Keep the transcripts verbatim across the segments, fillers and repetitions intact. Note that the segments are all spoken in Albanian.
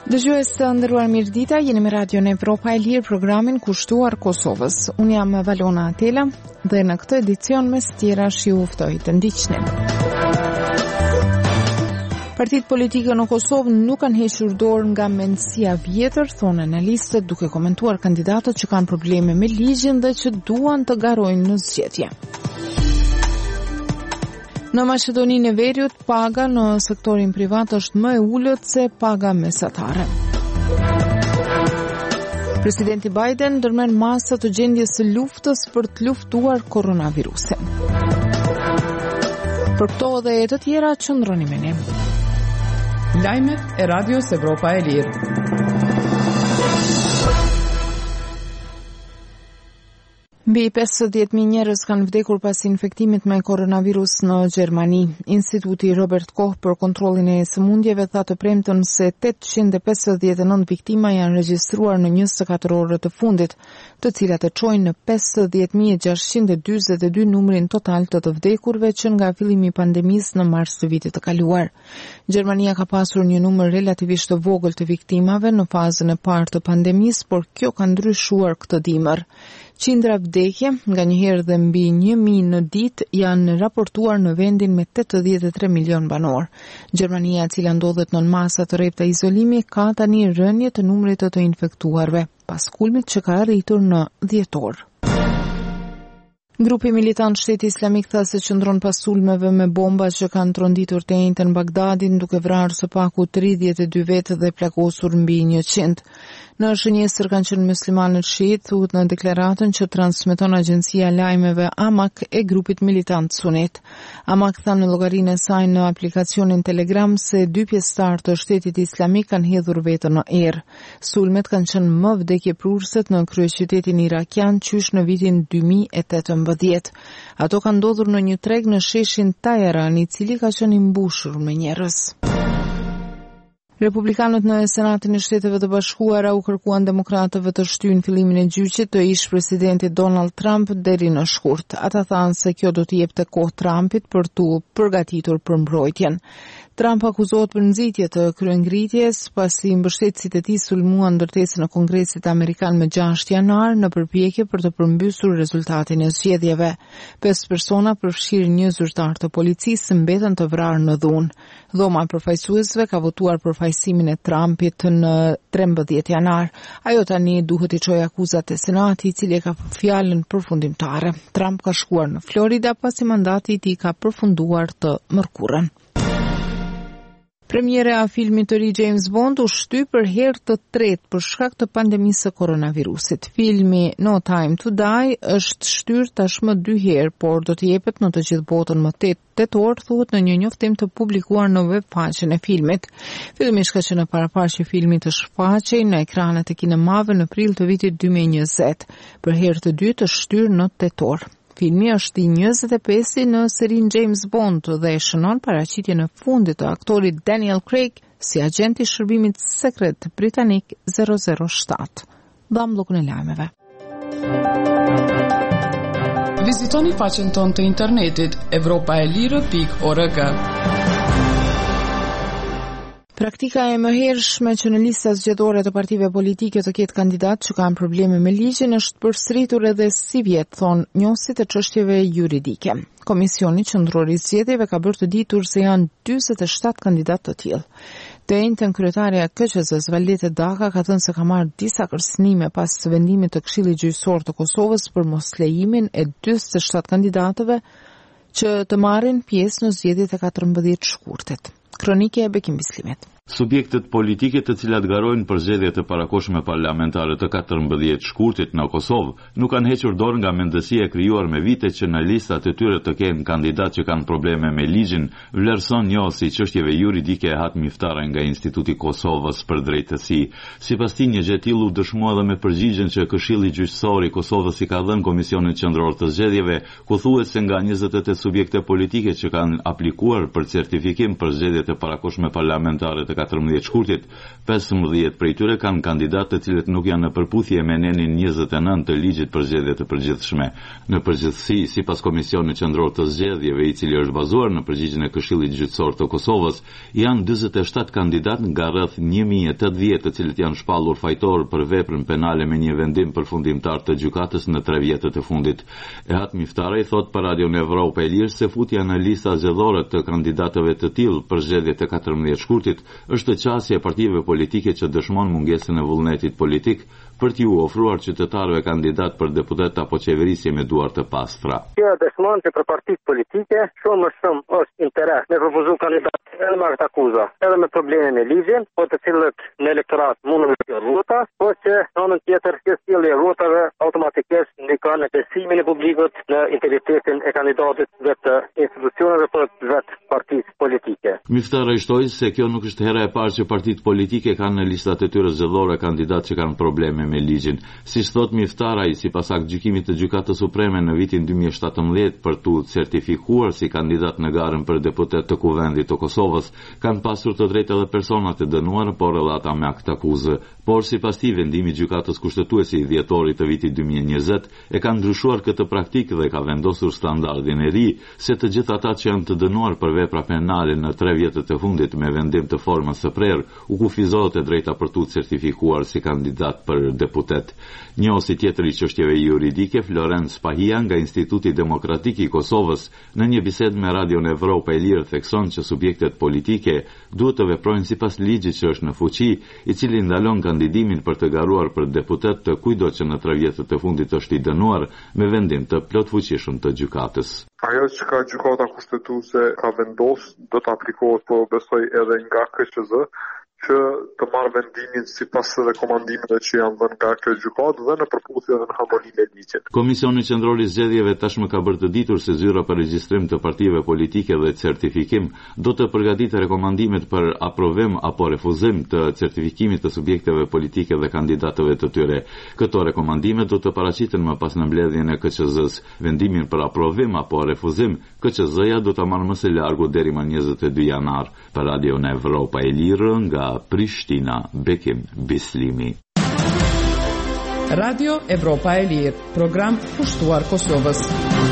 Dëgjues të nderuar, mirëdita, jeni me Radio Evropa e Lirë, programin kushtuar Kosovës. Unë jam Valona Atela dhe në këtë edicion mes tjera shi u ftoj të ndiqni. Partitë politike në Kosovë nuk kanë hequr dorë nga mendësia vjetër, thonë analistët, duke komentuar kandidatët që kanë probleme me ligjin dhe që duan të garojnë në zgjedhje. Në Maqedoninë e Veriut, paga në sektorin privat është më e ulët se paga mesatare. Presidenti Biden ndërmerr masa të gjendjes së luftës për të luftuar koronavirusin. Për këto dhe të tjera, qëndroni me ne. Lajmet e Radios Evropa e Lirë. Mbi pesëdhjetë mijë njerëz kanë vdekur pas infektimit me koronavirus në Gjermani. Instituti Robert Koch për kontrollin e sëmundjeve tha të premtën se tetëqind e pesëdhjetë e nëntë viktima janë regjistruar në njëzet e katër orët të fundit, të cilat e çojnë në pesëdhjetë mijë gjashtëqind e dyzet e dy numrin total të të vdekurve që nga fillimi i pandemisë në mars të vitit të kaluar. Gjermania ka pasur një numër relativisht të vogël të viktimave në fazën e parë të pandemisë, por kjo ka ndryshuar këtë dimër. Qindra vdekje, nga njëherë dhe mbi një mijë në ditë, janë raportuar në vendin me tetëdhjetë e tre milion banor. Gjermania, e cila ndodhet nën masa të rreptë të izolimi, ka tani rënje të numrit të të infektuarve, pas kulmit që ka arritur në dhjetor. Grupi militant Shteti Islamik tha se qëndron pas sulmeve me bomba që kanë tronditur të njëjtën Bagdadin, duke vrarë së paku tridhjetë e dy vetë dhe plagosur mbi njëqind. Në shënjesër kanë qenë muslimanët shiit, thuhet në deklaratën që transmeton agjencia e lajmeve Amak e grupit militant Sunet. Amak tha në llogarinë e saj në aplikacionin Telegram se dy pjesëtar të Shtetit Islamik kanë hedhur vetën në erë. Sulmet kanë qenë më vdekjeprurëse në kryeqytetin irakian qysh në vitin dy mijë e tetëmbëdhjetë. Ato kanë ndodhur në një treg në sheshin Tajeran, i cili ka qenë i mbushur me njerëz. Republikanët në Senatin e Shteteve të Bashkuara u kërkuan demokratëve të shtyjnë fillimin e gjyqit të ish presidentit Donald Trump deri në shkurt. Ata thanë se kjo do të jepte kohë Trumpit për tu përgatitur për mbrojtjen. Trump akuzohet për nxitje të kryengritjes pasi mbështetësit e tij sulmuan ndërtesën e Kongresit Amerikan më gjashtë janar në përpjekje për të përmbysur rezultatin e zgjedhjeve. Pesë persona, përfshirë një zyrtar të policisë, mbeten të vrarë në dhunë. Dhoma e përfaqësuesve ka votuar për fajsimin e Trumpit në trembëdhjetë janar. Ajo tani duhet i çojë akuzat e Senati, i cili ka fjalën përfundimtare. Trump ka shkuar në Florida pasi mandati i tij ka përfunduar të mërkurën. Premiera e filmit të ri James Bond u shty për herë të tretë për shkak të pandemisë së koronavirusit. Filmi No Time to Die është shtyr tashmë dy herë, por do të jepet në të gjithë botën më tetë tetor, thuhet në një njoftim të publikuar në webfaqen e filmit. Fillimisht ka qenë parapaqe filmi të shfaqej në ekranet e kinemave në prill të vitit dy mijë e njëzet. Për herë të dytë është shtyr në tetor. Filmi është i njëzet e pesë në serin James Bond dhe e shënon paraqitjen e fundit të aktorit Daniel Craig si agenti i shërbimit sekret britanik zero zero shtat. Dham bllokun e lajmeve. Vizitoni faqen tonë të internetit evropa e lirë pikë org. Praktika e mëhershme që në lista zgjedhore të partive politike të ketë kandidat që kanë probleme me ligjin është përsëritur edhe si vjet, thon njohësit e çështjeve juridike. Komisioni qendror i zgjedhjeve ka bërë të ditur se janë dyzet e shtatë kandidatë të tillë. Të njëjtën kryetaria e K Q Z-s Valete Daka ka thënë se ka marrë disa kërcënime pas vendimit të Këshillit Gjyqësor të Kosovës për moslejimin e dyzet e shtatë kandidatëve që të marrin pjesë në zgjedhjet e katërmbëdhjetë shkurtit. Kronike e Bekim Bislimet. Subjektet politike të cilat garojnë për zgjedhjet e parakohshme parlamentare të katërmbëdhjetë shkurtit në Kosovë nuk kanë hequr dorë nga mendësia e krijuar me vite që në listat e tyre të kenë kandidatë që kanë probleme me ligjin, vlerëson njohësi i çështjeve juridike e hat miftare nga Instituti i Kosovës për drejtësi. Sipas tij, një gjë e tillë u dëshmua edhe me përgjigjen që Këshilli Gjyqësor i Kosovës i ka dhënë Komisionit Qendror të Zgjedhjeve, ku thuhet se nga njëzet e tetë subjekte politike që kanë aplikuar për certifikim për zgjedhjet e parakohshme parlamentare të katërmbëdhjetë shkurtit. pesëmbëdhjetë prej tyre kanë kandidatë të cilët nuk janë në përputhje me nenin njëzet e nëntë të ligjit për zgjedhje të përgjithshme. Në përgjithësi, sipas Komisionit Qendror të Zgjedhjeve, i cili është bazuar në përgjigjen e Këshillit Gjyqësor të Kosovës, janë dyzet e shtatë kandidatë nga rreth një mijë e tetëdhjetë të cilët janë shpallur fajtor për veprën penale me një vendim përfundimtar të gjykatës në tre vjetët e fundit. Ehat Miftarej thot për Radio Evropa e Lirë se futja në lista zgjedhore të kandidatëve të tillë për zgjedhjet e katërmbëdhjetë shkurtit është qasje e partive politike që dëshmon mungesën e vullnetit politik për t'ju ofruar qytetarëve kandidat për deputet apo qeverisje me duar të pastra. Kjo dëshmon që për partitë politike shumë më shumë është interes me propozu kandidat edhe me këtë akuzë, edhe me probleme me ligjin, po të cilët në elektorat mundën me kjo rruta, po që në anën tjetër kjo sjellje e rrutave automatikisht ndikon në besimin e publikut në integritetin e kandidatit dhe të institucioneve për vetë partisë politike. Miftara shtoi se kjo nuk është hera e parë që partitë politike kanë në listat e tyre zgjedhore kandidatë që kanë probleme me ligjin. Siç thot Miftaraj, sipas gjykimit të Gjykatës Supreme në vitin dy mijë e shtatëmbëdhjetë për tu certifikuar si kandidat në garën për deputet të Kuvendit të Kosovës, kanë pasur të drejtë edhe personat e dënuar, por edhe ata me akt akuzë. Por sipas tij vendimi i Gjykatës Kushtetuese i dhjetorit të vitit dy mijë e njëzet e ka ndryshuar këtë praktikë dhe ka vendosur standardin e ri se të gjithë ata që janë të dënuar për vepra penale në tre vjetët e fundit me vendim të formës së prerë u kufizohet e drejta për tu certifikuar si kandidat për deputet. Njësi tjetër i çështjeve juridike, Florence Pahia nga Instituti Demokratik i Kosovës, në një bisedë me Radio Evropa e Lirë thekson që subjektet politike duhet të veprojnë sipas ligjit që është në fuqi, i cili ndalon kandidimin për të garuar për deputet të kujdo që në tre vjetët e fundit është i dënuar me vendim të plotfuqishëm të gjykatës. Ajo që ka gjykata kushtetuese ka vendosur do të aplikohet, po besoj edhe nga K Q Z që të marrë vendimin sipas rekomandimeve që janë dhënë nga kjo gjykatë dhe në përputhje dhe në harmoni me ligjin. Komisioni Qendror i Zgjedhjeve tashmë ka bërë të ditur se zyra për regjistrim të partive politike dhe certifikim do të përgatitë rekomandimet për aprovim apo refuzim të certifikimit të subjekteve politike dhe kandidatëve të tyre. Këto rekomandime do të paraqiten më pas në mbledhjen e K Q Z-s. Vendimin për aprovim apo refuzim, K Q Z-ja do ta marrë më së largu deri më njëzet e dy janar. Për Radio Evropa e Lirë nga Prishtina, Bekim Bislimi. Radio Evropa e Lirë, program pushtuar Kosovës.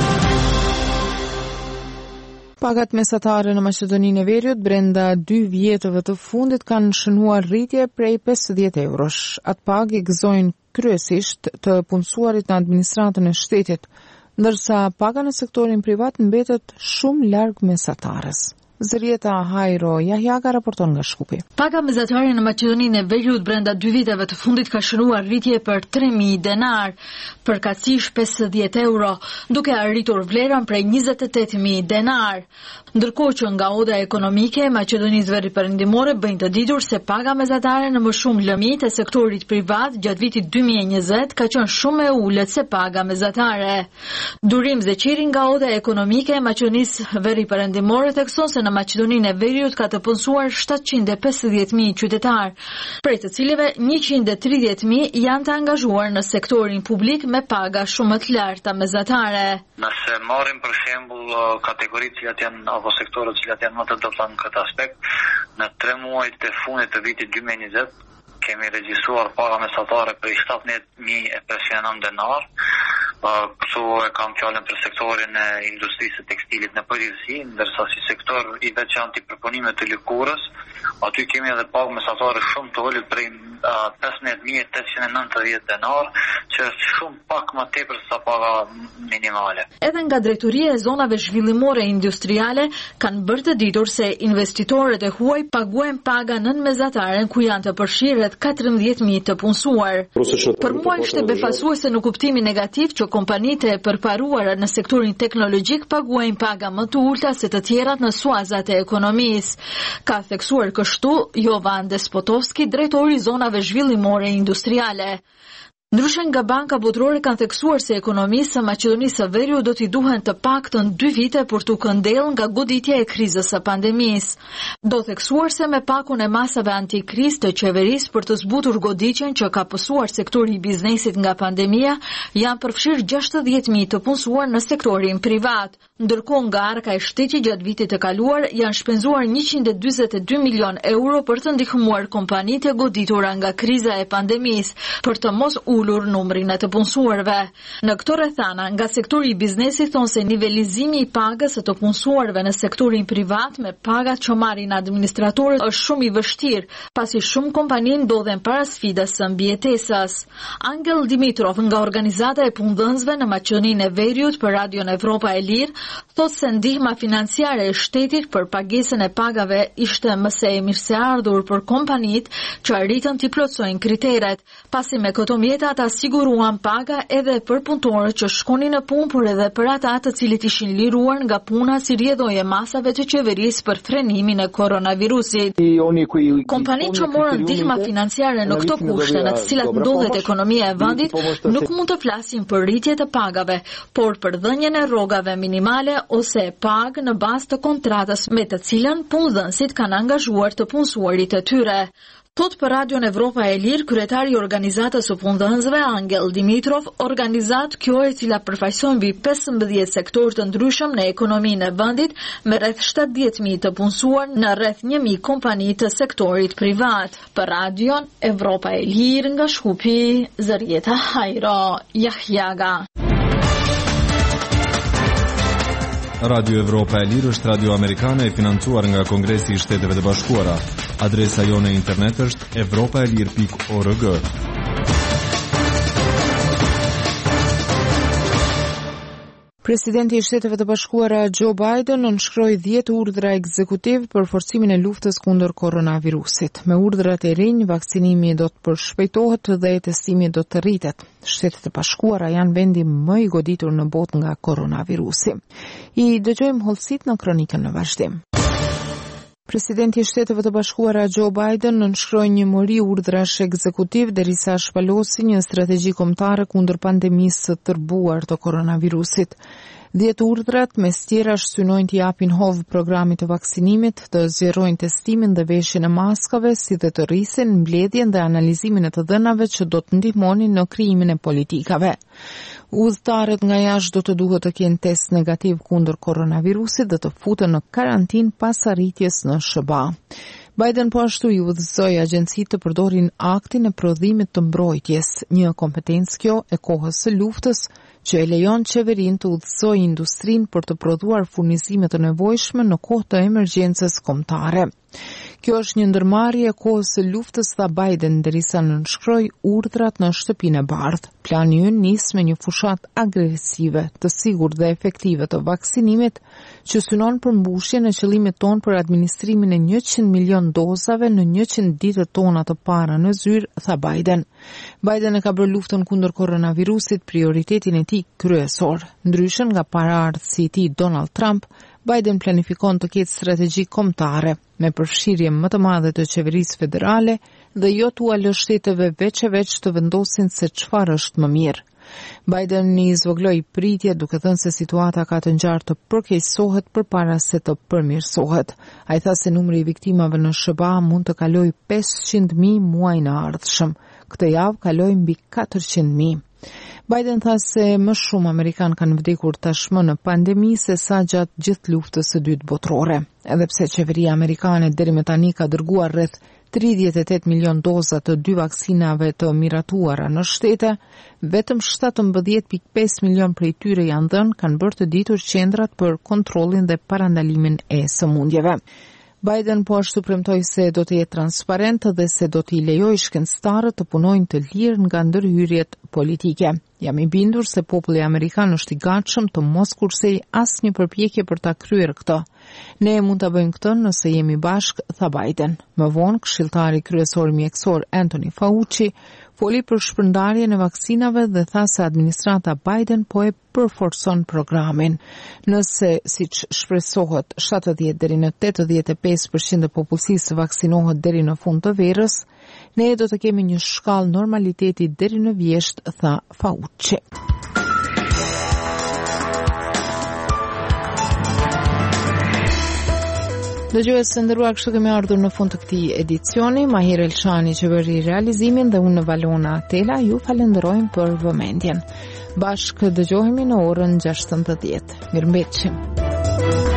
Pagat mesatare në Maqedoninë e Veriut brenda dy vjetëve të fundit kanë shënuar rritje prej pesëdhjetë eurosh. Atë pagë i gëzojnë kryesisht të punësuarit në administratën e shtetit, ndërsa paga në sektorin privat mbetet shumë larg mesatarës. Zërieta Hajro Jahjaga raporton nga Shkupi. Paga mesatare në Maqedoninë e Veriut brenda dy viteve të fundit ka shënuar rritje për tre mijë denar, përkatësisht pesëdhjetë euro, duke arritur vlerën prej njëzet e tetë mijë denar. Ndërkohë që nga oda ekonomike e Maqedonisë Veriperëndimore bëjnë të ditur se paga mesatare në më shumë lëmit e sektorit privat gjatë vitit dy mijë e njëzet ka qenë shumë e ulët se paga mesatare. Durim Zeqiri nga oda ekonomike e Maqedonisë Veriperëndimore thekson se në Maqedoninë e Veriut ka të punësuar shtatëqind e pesëdhjetë mijë qytetar, prej të cilëve njëqind e tridhjetë mijë janë të angazhuar në sektorin publik me paga shumë të larta mesatare. Nëse marrim për shembull kategoritë që janë apo sektorët që janë më të dobta në këtë aspekt, në tre muajt e fundit të vitit dy mijë e njëzet kemi regjistruar paga mesatare për shtatëdhjetë mijë e pesëqind e nëntë denar. Këtu e kam fjalën për sektorin e industrisë së tekstilit në përgjithësi, ndërsa si sektor i veçantë i përpunimit të lëkurës, aty kemi edhe pagë mesatare shumë të ulët prej pesëdhjetë mijë e tetëqind e nëntëdhjetë denar, që është shumë pak më tepër se paga minimale. Edhe nga drejtoria e zonave zhvillimore industriale kanë bërë të ditur se investitorët e huaj paguajnë paga nën mesataren ku janë të përfshirë katërmbëdhjetë mijë të punësuar. Për mua ishte befasuese në kuptimin negativ që kompanitë e përparuara në sektorin teknologjik paguajnë paga më të ulta se të tjerat në suazat e ekonomisë. Ka theksuar kështu Jovan Despotovski, drejtori i zonave zhvillimore industriale. Ndryshe nga Banka Botërore kanë theksuar se ekonomisë së Maqedonisë së Veriut do t'i duhen të paktën dy vite për t'u këndellë nga goditja e krizës së pandemisë. Do theksuar se me pakun e masave antikrizë të qeverisë për të zbutur goditjen që ka pësuar sektori i biznesit nga pandemia, janë përfshirë gjashtëdhjetë mijë të punësuar në sektorin privat. Ndërkohë nga arka e shtetit gjatë vitit të kaluar janë shpenzuar njëqind e dyzet e dy milion euro për të ndihmuar kompanitë e goditura nga kriza e pandemisë për të mos ulur numrin e të punësuarve. Në këto rrethana, nga sektori i biznesit thonë se nivelizimi i pagës së të punësuarve në sektorin privat me pagat që marrin administratorët është shumë i vështirë, pasi shumë kompani ndodhen para sfidës së mbijetesës. Angel Dimitrov nga organizata e punëdhënësve në Maqedoninë e Veriut për Radion Evropa e Lirë thotë se ndihma financiare e shtetit për pagesën e pagave ishte mëse e mirëseardhur për kompanitë që arritën t'i plotësojnë kriteret, pasi me këto mjete ata siguruan paga edhe për punëtorët që shkonin në punë, por edhe për ata të cilët ishin liruar nga puna si rrjedhojë masave të qeverisë për frenimin e koronavirusit. Kompanitë që morën ndihma financiare në këto kushte në të cilat ndodhet ekonomia e vendit nuk mund të flasin për rritje të pagave, por për dhënien e rrogave minimale ose pagë në bazë të kontratës me të cilën punëdhënësit kanë angazhuar të punësuarit e tyre. Thot për Radion Evropa e Lirë, kryetari i organizatës së punëdhënësve Angel Dimitrov, organizatë kjo e cila përfaqëson mbi pesëmbëdhjetë sektor të ndryshëm në ekonominë e vendit me rreth shtatëdhjetë mijë të punësuar në rreth një mijë kompani të sektorit privat. Për Radion Evropa e Lirë nga Shkupi, Zërieta Hajro Jahjaga. Radio Evropa e Lirë është radio amerikane e financuar nga Kongresi i Shteteve të Bashkuara. Adresa jone internet është evropaelir pikë org. Presidenti i Shteteve të Bashkuara Joe Biden nënshkroi dhjetë urdhra ekzekutiv për forcimin e luftës kundër koronavirusit. Me urdhrat e rinj, vaksinimi do të përshpejtohet dhe testimi do të rritet. Shtetet e Bashkuara janë vendi më i goditur në botë nga koronavirusi. I dëgjojmë hollësitë në kronikën në vazhdim. Presidenti i Shteteve të Bashkuara Joe Biden nënshkroi një mori urdhrash ekzekutiv derisa shpalosi një strategji kombëtare kundër pandemisë së tërbuar të koronavirusit. Dhjetë urdhrat mes tjerash synojnë të japin hovë programit të vaksinimit, të zgjerojnë testimin dhe veshjen e maskave, si dhe të rrisin mbledhjen dhe analizimin e të dhënave që do të ndihmonin në krijimin e politikave. Udhëtarët nga jashtë do të duhet të kenë test negativ kundër koronavirusit dhe të futen në karantinë pas arritjes në S B A. Biden po ashtu i udhëzoi agjencitë të përdorin aktin e prodhimit të mbrojtjes, një kompetencë kjo e kohës së luftës që e lejon qeverinë të udhëzojë industrinë për të prodhuar furnizime të nevojshme në kohë të emergjencës kombëtare. Kjo është një ndërmarrje e kohës së luftës, tha Biden, derisa nënshkroi urdhrat në Shtëpinë e Bardhë. Plani ynë nis me një fushat agresive, të sigurt dhe efektive të vaksinimit, që synon përmbushjen e qëllimit ton për administrimin e njëqind milion dozave në njëqind ditët tona të para në zyrë, tha Biden. Biden e ka bërë luftën kundër koronavirusit prioritetin e tij kryesor. Ndryshe nga paraardhësi i tij Donald Trump, Biden planifikon të ketë strategji kombëtare me përfshirje më të madhe të qeverisë federale dhe jo t'u lë shteteve veç e veç të vendosin se çfarë është më mirë. Biden i zvogloi pritje duke thënë se situata ka të ngjarë të përkeqësohet përpara se të përmirësohet. Ai tha se numri i viktimave në S B A mund të kalojë pesëqind mijë muajin e ardhshëm. Këtë javë kaloi mbi katërqind mijë. Biden tha se më shumë Amerikanë kanë vdekur tashmë në pandemi se sa gjatë gjithë luftës së dytë botërore. Edhe pse qeveria amerikane deri më tani ka dërguar rreth tridhjetë e tetë milion doza të dy vaksinave të miratuara në shtete, vetëm shtatëmbëdhjetë pikë pesë milion prej tyre janë dhënë, kanë bërë të ditur qendrat për kontrollin dhe parandalimin e sëmundjeve. Biden po ashtu premtoi se do të jetë transparent dhe se do t'i lejojë shkencëtarët të punojnë të lirë nga ndërhyrjet politike. Jam i bindur se populli amerikan është i gatshëm të mos kursej asnjë përpjekje për ta kryer këtë. Ne mund ta bëjmë këtë nëse jemi bashkë, tha Biden. Më vonë, këshilltari kryesor mjekësor Anthony Fauci Foli për shpërndarjen e vaksinave dhe tha se administrata Biden po e përforcon programin. Nëse, siç shpresohet, shtatëdhjetë deri në tetëdhjetë e pesë përqind e popullsisë vaksinohet deri në fund të verës, ne do të kemi një shkallë normaliteti deri në vjesht, tha Fauci. Dëgjues së nderuar, kështu kemi ardhur në fund të këtij edicioni. Mahir Elçani që bëri realizimin dhe unë Valona Tela ju falenderojmë për vëmendjen. Bashkë dëgjohemi në orën gjashtëdhjetë. Mirëmbëjtje.